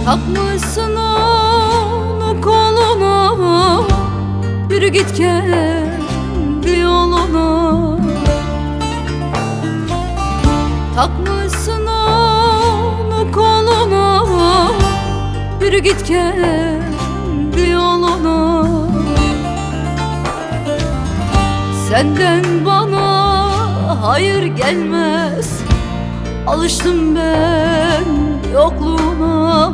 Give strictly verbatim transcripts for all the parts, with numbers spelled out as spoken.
Takmışsın onu koluna, yürü git kendi yoluna. Takmışsın onu koluna, yürü git kendi yoluna. Senden bana hayır gelmez, alıştım ben yokluğuna.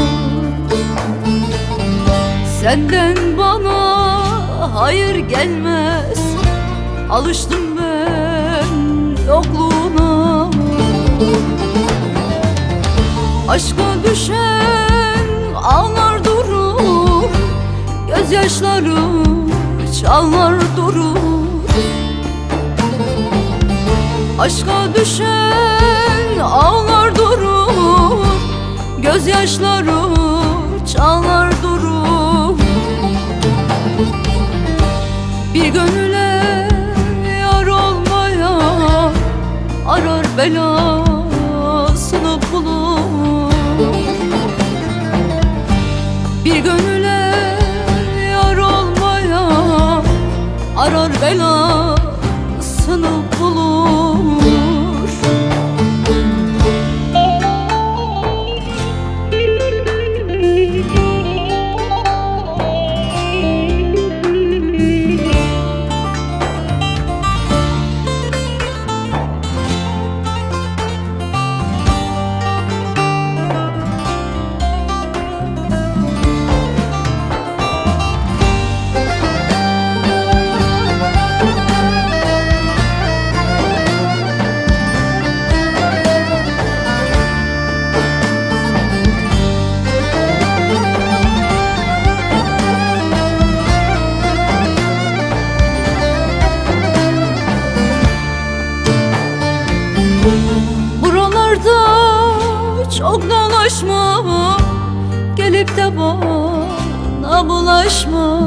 Senden bana hayır gelmez, alıştım ben yokluğuna. Aşka düşen ağlar durur, gözyaşları çalar durur. Aşka düşen ağlar durur, gözyaşları çalar durur. Bir gönüle yar olmaya arar belasını bulur. Bir gönüle yar olmaya arar belasını bulur. Buralarda çok dolaşma, gelip de bana bulaşma.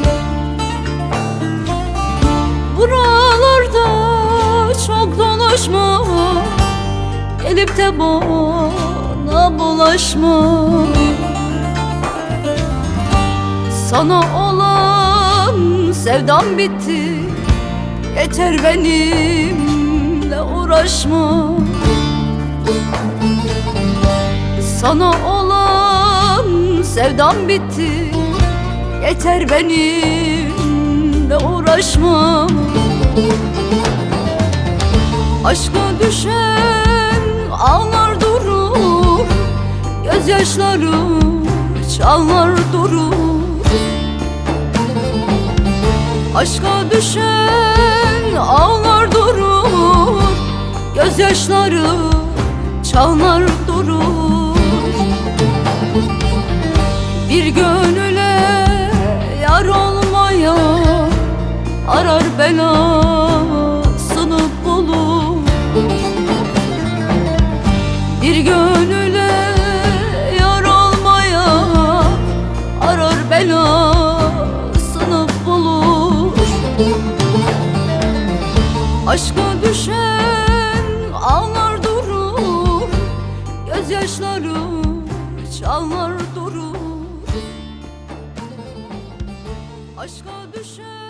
Buralarda çok dolaşma, gelip de bana bulaşma. Sana olan sevdam bitti, yeter benimle uğraşma. Sana olan sevdam bitti, yeter benimle uğraşma. Aşka düşen ağlar durur, gözyaşları çalar durur. Aşka düşen ağlar durur, gözyaşları çalar durur. Bir gönüle yar olmaya arar belasını bulur. Bir gönüle yar olmaya arar belasını bulur. Aşka düşen ağlar durur, gözyaşları çalar durur. Aşka düşen